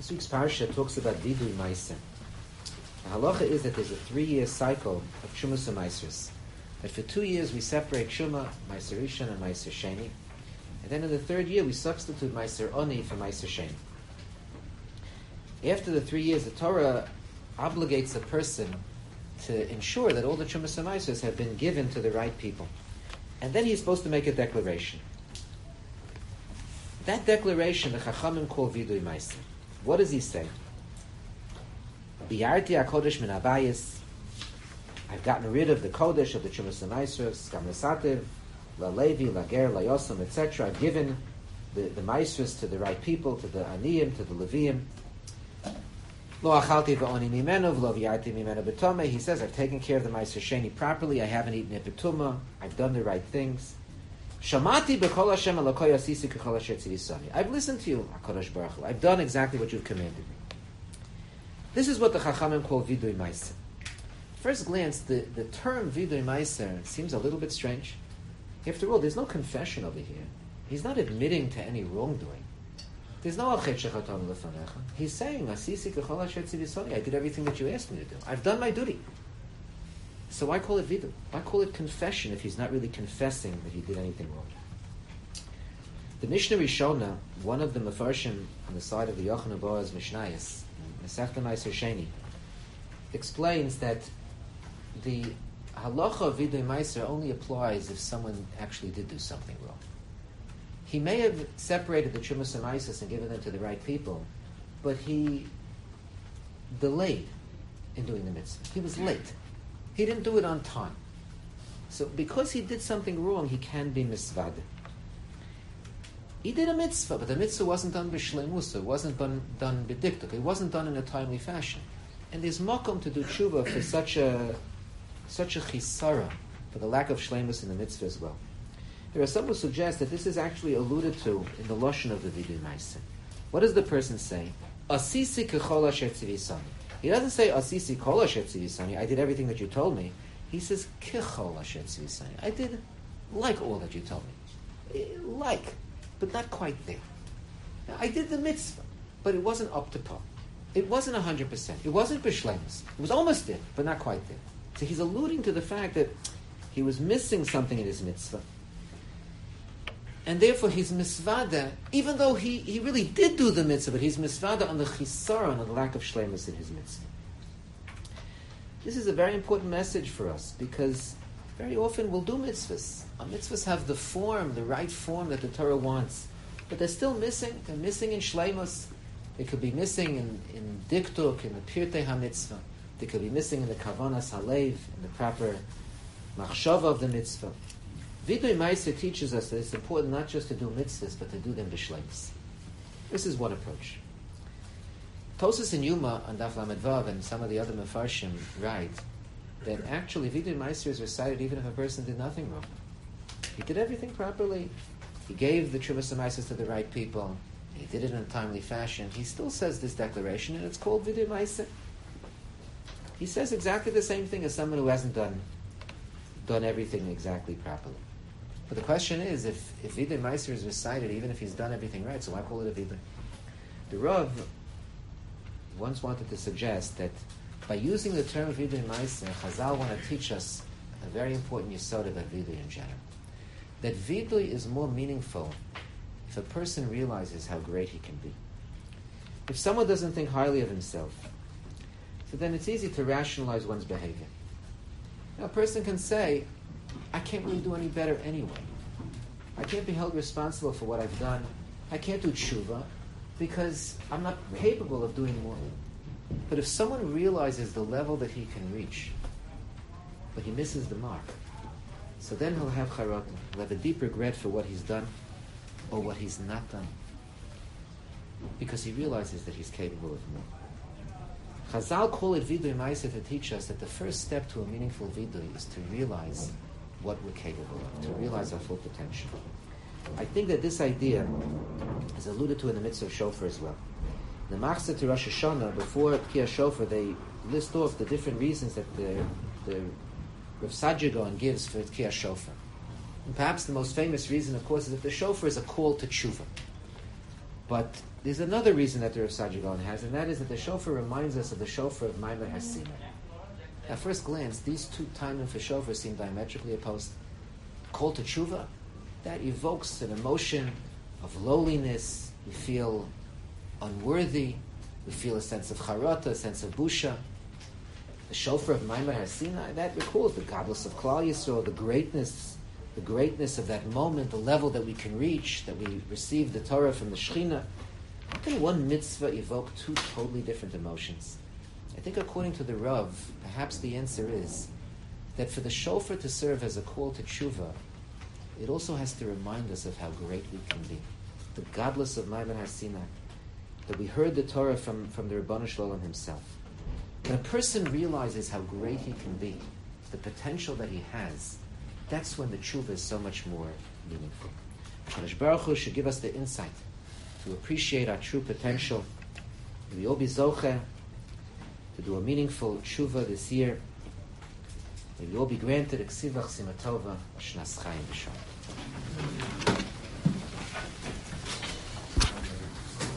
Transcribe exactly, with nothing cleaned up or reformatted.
This week's parsha talks about vidui ma'aser. The halacha is that there's a three-year cycle of Shumas and Maisers. That for two years we separate Shuma, Maiser Rishon, and Maiser Sheni. And then in the third year we substitute Maiser Oni for Maiser Sheni. After the three years, the Torah obligates a person to ensure that all the Shumas and Maisers have been given to the right people. And then he's supposed to make a declaration. That declaration, the Chachamim call Vidui Ma'aser. What does he say? Biyarti HaKodesh min Abayis. I've gotten rid of the Kodesh of the Chumas and Maisros, Gamlesativ, La Levi, La Ger, La Yosem, et cetera. I've given the, the Maisros to the right people, to the Aniyim, to the Leviim. Lo achalti v'oni mimenu, v'lo v'yarti mimenu b'tomeh. He says, I've taken care of the Maiser Sheni properly. I haven't eaten it b'tumah. I've done the right things. Shamati b'kol Hashem Elokai asisi k'chol asher tzivisani. I've listened to you, HaKadosh Baruch Hu. I've done exactly what you've commanded me. This is what the Chachamim call Vidui Ma'aser. First glance, the, the term Vidui Ma'aser seems a little bit strange. After all, there's no confession over here. He's not admitting to any wrongdoing. There's no achet shechatam lefanecha. He's saying, asisi k'chol asher tzivisani. I did everything that you asked me to do. I've done my duty. So why call it Vidu? Why call it confession if he's not really confessing that he did anything wrong? The Mishnah Rishona, one of the Mefarshim on the side of the Yochanan Boaz Mishnayos, Masechta Ma'aser Sheni, explains that the halacha of Vidui Ma'aser only applies if someone actually did do something wrong. He may have separated the Chumas and Maisers and given them to the right people, but he delayed in doing the mitzvah. He was late. He didn't do it on time. So because he did something wrong, he can be misvad. He did a mitzvah, but the mitzvah wasn't done b'shleimus, it wasn't done, done b'diktuk, it wasn't done in a timely fashion. And there's makom to do tshuva for such a such a chisara, for the lack of shleimus in the mitzvah as well. There are some who suggest that this is actually alluded to in the lashon of the Vidui Ma'aser. What does the person say? Asisi k'chol asher tzivisani. He doesn't say asisi kol asher tzivisani. I did everything that you told me. He says kichol asher tzivisani. I did like all that you told me, like, but not quite there. I did the mitzvah, but it wasn't up to par. It wasn't a hundred percent. It wasn't b'shleimus. It was almost there, but not quite there. So he's alluding to the fact that he was missing something in his mitzvah, and therefore he's misvada, even though he, he really did do the mitzvah, but he's misvada on the chisara, on the lack of shleimus in his mitzvah. This is a very important message for us, because very often we'll do mitzvahs. Our mitzvahs have the form, the right form that the Torah wants, but they're still missing. They're missing in shleimus. They could be missing in, in diktuk, in the pirtei ha-mitzvah. They could be missing in the kavanas halev, in the proper machshava of the mitzvah. Vidui Ma'aser teaches us that it's important not just to do mitzvahs, but to do them b'shleimus. This is one approach. Tosas and Yuma on Daf Lamed Vav and some of the other Mefarshim write that actually Vidui Ma'aser is recited even if a person did nothing wrong. He did everything properly. He gave the Chumas and Maisers to the right people. He did it in a timely fashion. He still says this declaration, and it's called Vidui Ma'aser. He says exactly the same thing as someone who hasn't done done everything exactly properly. But the question is, if, if Vidui Ma'aser is recited, even if he's done everything right, so why call it a Vidui? The Rav once wanted to suggest that by using the term Vidui Ma'aser, Chazal want to teach us a very important yesod about Vidui in general. That Vidui is more meaningful if a person realizes how great he can be. If someone doesn't think highly of himself, so then it's easy to rationalize one's behavior. Now, a person can say, I can't really do any better anyway. I can't be held responsible for what I've done. I can't do tshuva because I'm not capable of doing more. But if someone realizes the level that he can reach, but he misses the mark, so then he'll have charata. He'll have a deep regret for what he's done or what he's not done, because he realizes that he's capable of more. Chazal call it Vidui Ma'aser to teach us that the first step to a meaningful Vidui is to realize what we're capable of, to realize our full potential. I think that this idea is alluded to in the mitzvah of shofar as well. The Machzor to Rosh Hashanah, before Tkiyah Shofar, they list off the different reasons that the, the Rav Saadia Gaon gives for Tkiyah Shofar. And perhaps the most famous reason, of course, is that the shofar is a call to tshuva. But there's another reason that the Rav Saadia Gaon has, and that is that the shofar reminds us of the shofar of Maimer Hasina. At first glance, these two timing for shofar seem diametrically opposed. Call to tshuva, that evokes an emotion of lowliness. We feel unworthy. We feel a sense of charata, a sense of busha. The shofar of Maimer Hasina, that recalls the godless of Klal Yisrael, the greatness, the greatness of that moment, the level that we can reach, that we receive the Torah from the Shekhinah. How can one mitzvah evoke two totally different emotions? I think according to the Rav, perhaps the answer is that for the shofar to serve as a call to tshuva, it also has to remind us of how great we can be. The godless of Maimer Hasina, that we heard the Torah from, from the Ribono Shel Olam himself. When a person realizes how great he can be, the potential that he has, that's when the tshuva is so much more meaningful. HaKadosh Baruch Hu should give us the insight to appreciate our true potential. May we all be zocheh to do a meaningful tshuva this year. May we all be granted a ksivach simatova, shnas chayim b'shalom.